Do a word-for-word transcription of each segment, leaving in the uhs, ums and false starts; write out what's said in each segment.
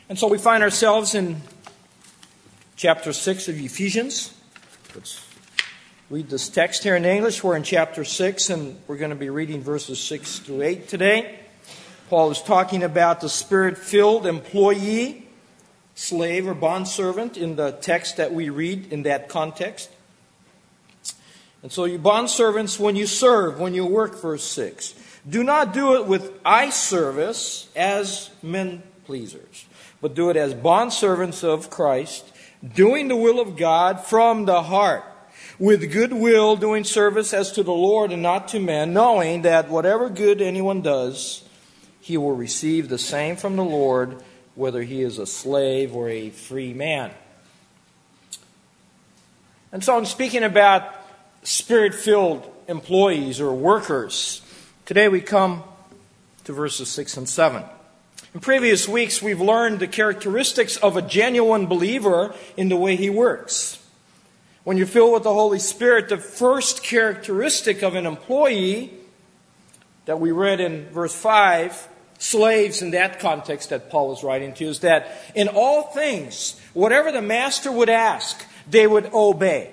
And so we find ourselves in chapter six of Ephesians. Let's read this text here in English. We're in chapter six, and we're going to be reading verses six through eight today. Paul is talking about the Spirit-filled employee, slave or bondservant in the text that we read in that context. And so you bondservants, when you serve, when you work, verse six, do not do it with eye service as men pleasers, but do it as bondservants of Christ, doing the will of God from the heart, with good will, doing service as to the Lord and not to men, knowing that whatever good anyone does, he will receive the same from the Lord, whether he is a slave or a free man. And so I'm speaking about Spirit-filled employees or workers. Today we come to verses six and seven. In previous weeks, we've learned the characteristics of a genuine believer in the way he works. When you're filled with the Holy Spirit, the first characteristic of an employee that we read in verse five, slaves in that context that Paul was writing to, is that in all things, whatever the master would ask, they would obey.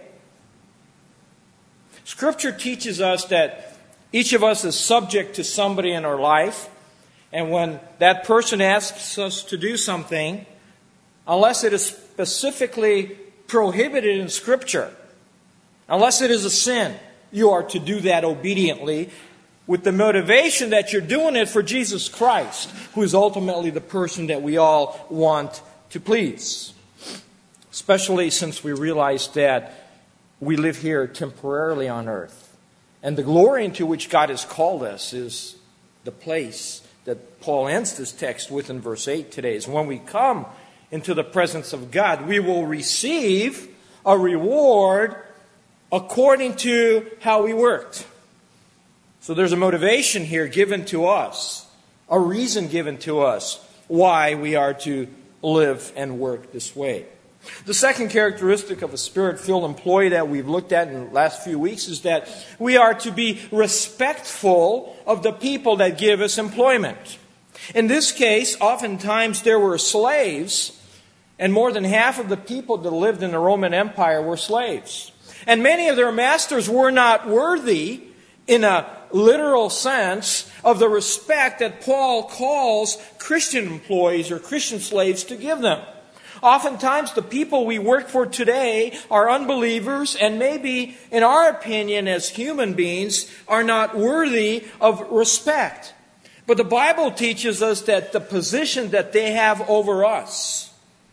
Scripture teaches us that each of us is subject to somebody in our life. And when that person asks us to do something, unless it is specifically prohibited in Scripture, unless it is a sin, you are to do that obediently with the motivation that you're doing it for Jesus Christ, who is ultimately the person that we all want to please. Especially since we realize that we live here temporarily on earth. And the glory into which God has called us is the place that Paul ends this text with in verse eight today. Is when we come into the presence of God, we will receive a reward according to how we worked. So there's a motivation here given to us, a reason given to us why we are to live and work this way. The second characteristic of a Spirit-filled employee that we've looked at in the last few weeks is that we are to be respectful of the people that give us employment. In this case, oftentimes there were slaves, and more than half of the people that lived in the Roman Empire were slaves. And many of their masters were not worthy, in a literal sense, of the respect that Paul calls Christian employees or Christian slaves to give them. Oftentimes, the people we work for today are unbelievers and maybe, in our opinion as human beings, are not worthy of respect. But the Bible teaches us that the position that they have over us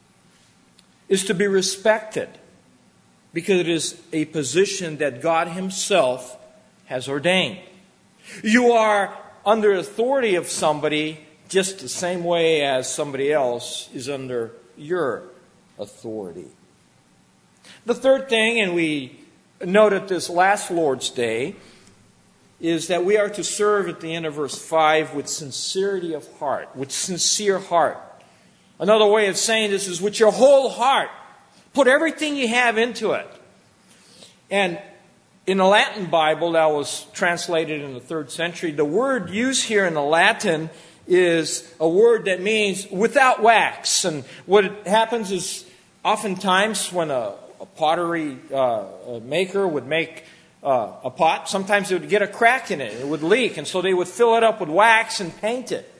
is to be respected because it is a position that God Himself has ordained. You are under authority of somebody just the same way as somebody else is under your authority. The third thing, and we noted this last Lord's Day, is that we are to serve at the end of verse five with sincerity of heart, with sincere heart. Another way of saying this is with your whole heart. Put everything you have into it. And in the Latin Bible that was translated in the third century, the word used here in the Latin is a word that means without wax. And what happens is oftentimes when a, a pottery uh, maker would make uh, a pot, sometimes it would get a crack in it. It would leak. And so they would fill it up with wax and paint it.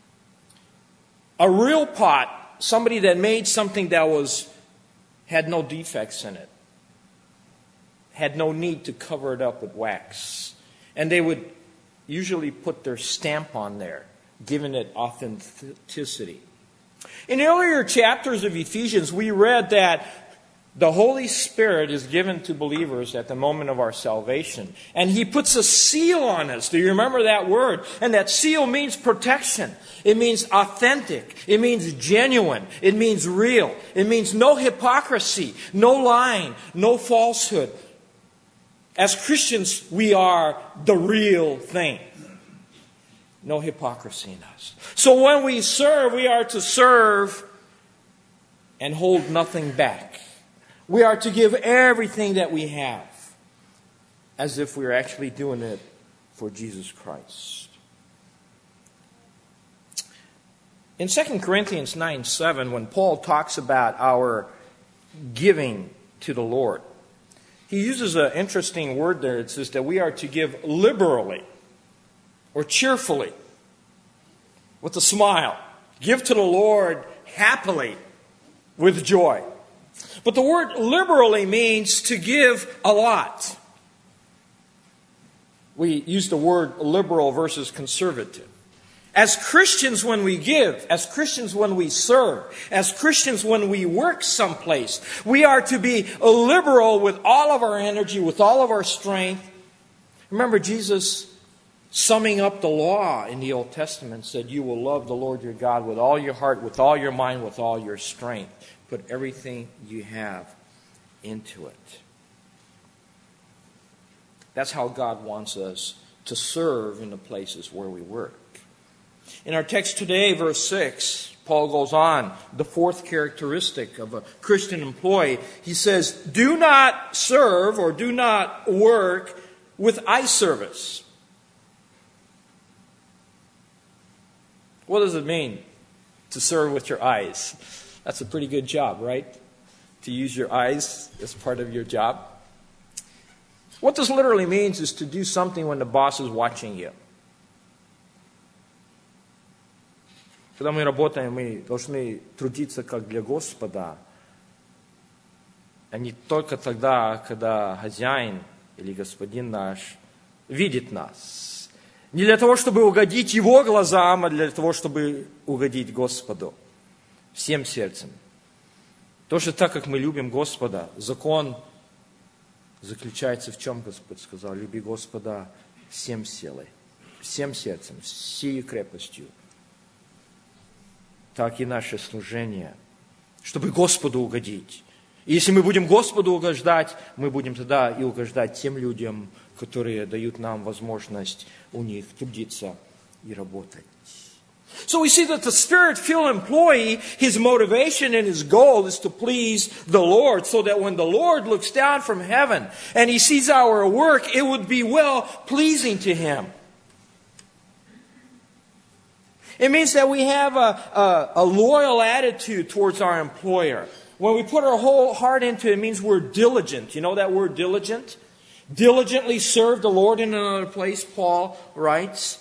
A real pot, somebody that made something that was had no defects in it, had no need to cover it up with wax. And they would usually put their stamp on there, giving it authenticity. In earlier chapters of Ephesians, we read that the Holy Spirit is given to believers at the moment of our salvation. And He puts a seal on us. Do you remember that word? And that seal means protection. It means authentic. It means genuine. It means real. It means no hypocrisy, no lying, no falsehood. As Christians, we are the real thing. No hypocrisy in us. So when we serve, we are to serve and hold nothing back. We are to give everything that we have as if we are actually doing it for Jesus Christ. In Second Corinthians nine seven, when Paul talks about our giving to the Lord, he uses an interesting word there. It says that we are to give liberally or cheerfully, with a smile. Give to the Lord happily, with joy. But the word liberally means to give a lot. We use the word liberal versus conservative. As Christians when we give, as Christians when we serve, as Christians when we work someplace, we are to be liberal with all of our energy, with all of our strength. Remember Jesus summing up the law in the Old Testament said, you will love the Lord your God with all your heart, with all your mind, with all your strength. Put everything you have into it. That's how God wants us to serve in the places where we work. In our text today, verse six, Paul goes on, the fourth characteristic of a Christian employee. He says, do not serve or do not work with eye service. What does it mean to serve with your eyes? That's a pretty good job, right? To use your eyes as part of your job. What this literally means is to do something when the boss is watching you. Когда мы работаем, мы должны трудиться как для Господа, а не только тогда, когда хозяин или господин наш видит нас. Не для того, чтобы угодить Его глазам, а для того, чтобы угодить Господу. Всем сердцем. Тоже так, как мы любим Господа, закон заключается в чем Господь сказал? Люби Господа всем силой, всем сердцем, всей крепостью. Так и наше служение, чтобы Господу угодить. И если мы будем Господу угождать, мы будем тогда и угождать тем людям, которые дают нам возможность у них трудиться и работать. So we see that the Spirit-filled employee, his motivation and his goal is to please the Lord, so that when the Lord looks down from heaven and He sees our work, it would be well pleasing to Him. It means that we have a, a, a loyal attitude towards our employer. When we put our whole heart into it, it means we're diligent. You know that word diligent? Diligently serve the Lord. In another place, Paul writes.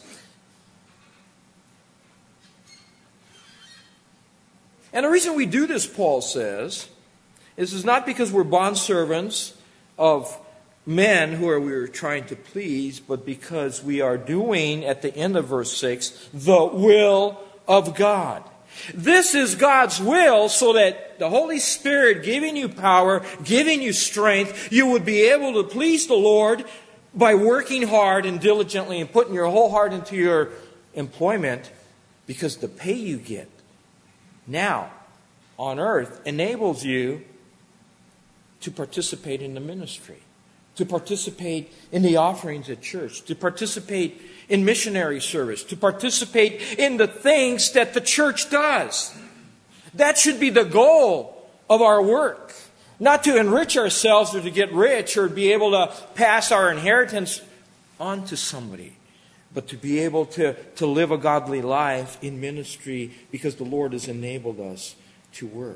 And the reason we do this, Paul says, is, is not because we're bondservants of men who are we are trying to please, but because we are doing, at the end of verse six, the will of God. This is God's will, so that the Holy Spirit giving you power, giving you strength, you would be able to please the Lord by working hard and diligently and putting your whole heart into your employment, because the pay you get now on earth enables you to participate in the ministry, to participate in the offerings at church, to participate in missionary service, to participate in the things that the church does. That should be the goal of our work. Not to enrich ourselves or to get rich or be able to pass our inheritance on to somebody, but to be able to, to live a godly life in ministry because the Lord has enabled us to work.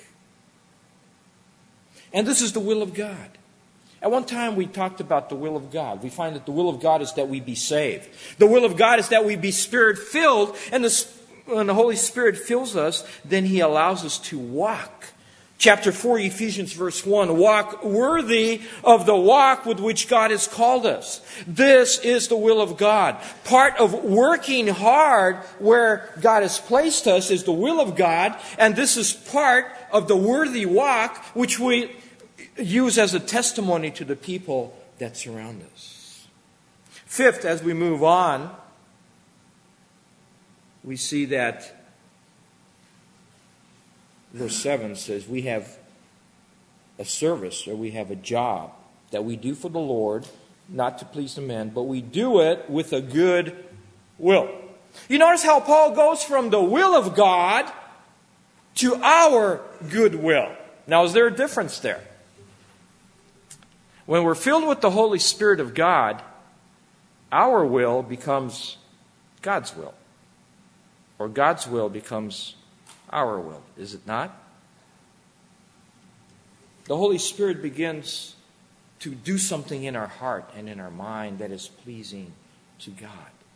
And this is the will of God. At one time we talked about the will of God. We find that the will of God is that we be saved. The will of God is that we be Spirit-filled. And the, when the Holy Spirit fills us, then He allows us to walk. Chapter four, Ephesians verse one, walk worthy of the walk with which God has called us. This is the will of God. Part of working hard where God has placed us is the will of God. And this is part of the worthy walk which we use as a testimony to the people that surround us. Fifth, as we move on, we see that verse seven says we have a service, or we have a job that we do for the Lord, not to please the men, but we do it with a good will. You notice how Paul goes from the will of God to our good will. Now, is there a difference there? When we're filled with the Holy Spirit of God, our will becomes God's will. or God's will becomes our will, is it not? The Holy Spirit begins to do something in our heart and in our mind that is pleasing to God.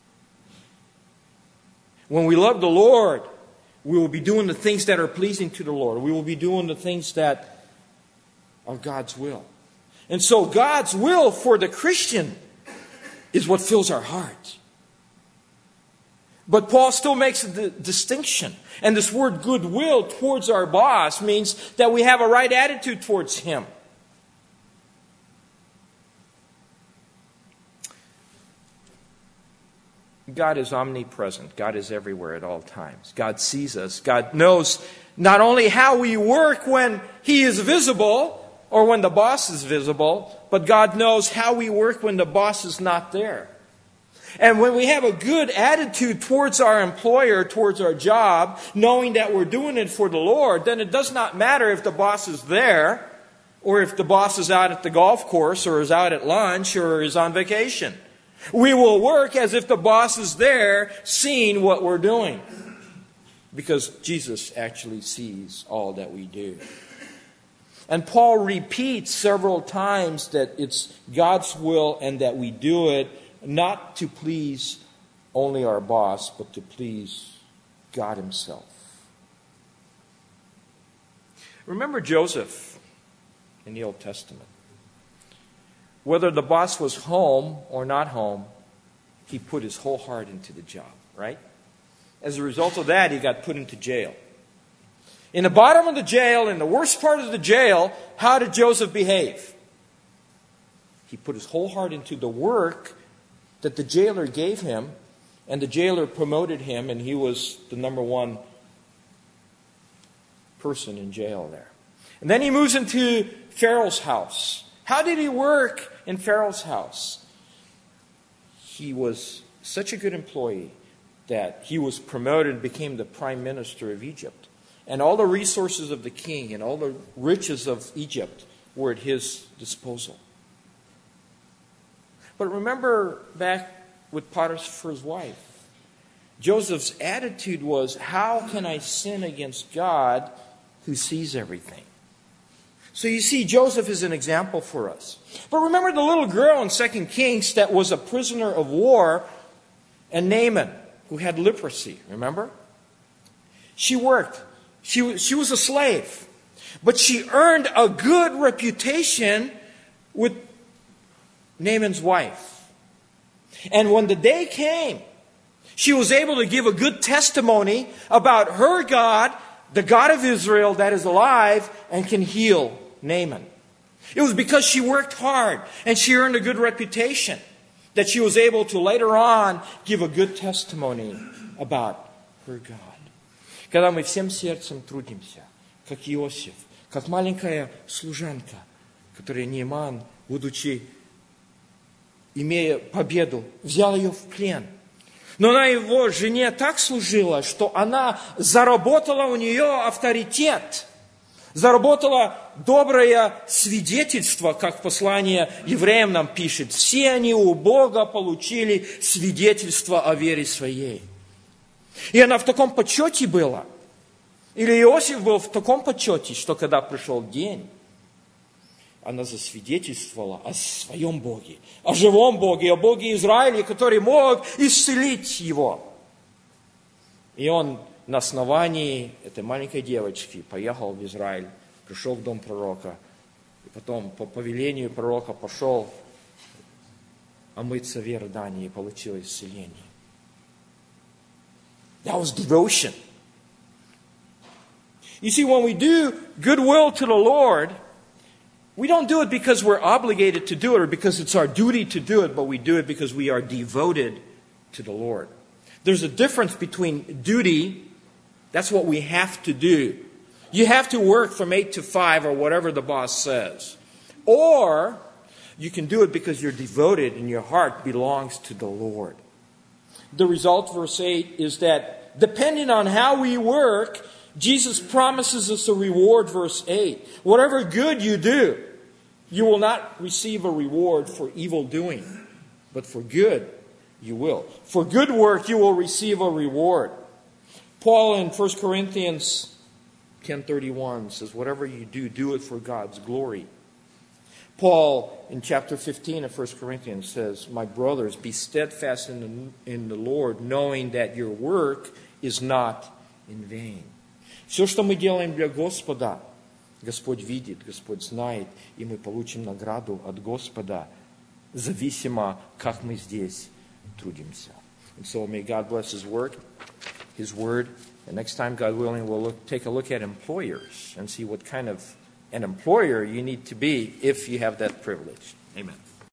When we love the Lord, we will be doing the things that are pleasing to the Lord. We will be doing the things that are God's will. And so God's will for the Christian is what fills our heart. But Paul still makes a distinction. And this word goodwill towards our boss means that we have a right attitude towards him. God is omnipresent. God is everywhere at all times. God sees us. God knows not only how we work when He is visible or when the boss is visible, but God knows how we work when the boss is not there. And when we have a good attitude towards our employer, towards our job, knowing that we're doing it for the Lord, then it does not matter if the boss is there or if the boss is out at the golf course or is out at lunch or is on vacation. We will work as if the boss is there seeing what we're doing. Because Jesus actually sees all that we do. And Paul repeats several times that it's God's will and that we do it not to please only our boss, but to please God Himself. Remember Joseph in the Old Testament. Whether the boss was home or not home, he put his whole heart into the job, right? As a result of that, he got put into jail. In the bottom of the jail, in the worst part of the jail, how did Joseph behave? He put his whole heart into the work that the jailer gave him, and the jailer promoted him, and he was the number one person in jail there. And then he moves into Pharaoh's house. How did he work in Pharaoh's house? He was such a good employee that he was promoted and became the prime minister of Egypt. And all the resources of the king and all the riches of Egypt were at his disposal. But remember back with Potiphar's wife. Joseph's attitude was, how can I sin against God who sees everything? So you see, Joseph is an example for us. But remember the little girl in Second Kings that was a prisoner of war, and Naaman, who had leprosy, remember? She worked. She, she was a slave. But she earned a good reputation with Naaman's wife. And when the day came, she was able to give a good testimony about her God, the God of Israel that is alive and can heal Naaman. It was because she worked hard and she earned a good reputation that she was able to later on give a good testimony about her God. Когда мы всем сердцем трудимся, как Иосиф, как маленькая служанка, которая Нейман, будучи, имея победу, взял ее в плен. Но она его жене так служила, что она заработала у нее авторитет, заработала доброе свидетельство, как послание евреям нам пишет. Все они у Бога получили свидетельство о вере своей. И она в таком почете была. Или Иосиф был в таком почете, что когда пришел день, она засвидетельствовала о своем Боге, о живом Боге, о Боге Израиля, который мог исцелить его. И он на основании этой маленькой девочки поехал в Израиль, пришел в дом пророка, и потом по повелению пророка пошел омыться в Иордании и получил исцеление. That was devotion. You see, when we do goodwill to the Lord, we don't do it because we're obligated to do it or because it's our duty to do it, but we do it because we are devoted to the Lord. There's a difference between duty, that's what we have to do. You have to work from eight to five or whatever the boss says. Or you can do it because you're devoted and your heart belongs to the Lord. The result, verse eight, is that depending on how we work, Jesus promises us a reward, verse eight. Whatever good you do, you will not receive a reward for evil doing, but for good you will. For good work you will receive a reward. Paul in First Corinthians ten thirty-one says, whatever you do, do it for God's glory. Paul in chapter fifteen of First Corinthians says, my brothers, be steadfast in the, in the Lord, knowing that your work is not in vain. Все, что мы делаем для Господа, Господь видит, Господь знает, и мы получим награду от Господа, зависимо, как мы здесь трудимся. And so may God bless His word, His word. And next time, God willing, we'll look, take a look at employers and see what kind of an employer you need to be if you have that privilege. Amen.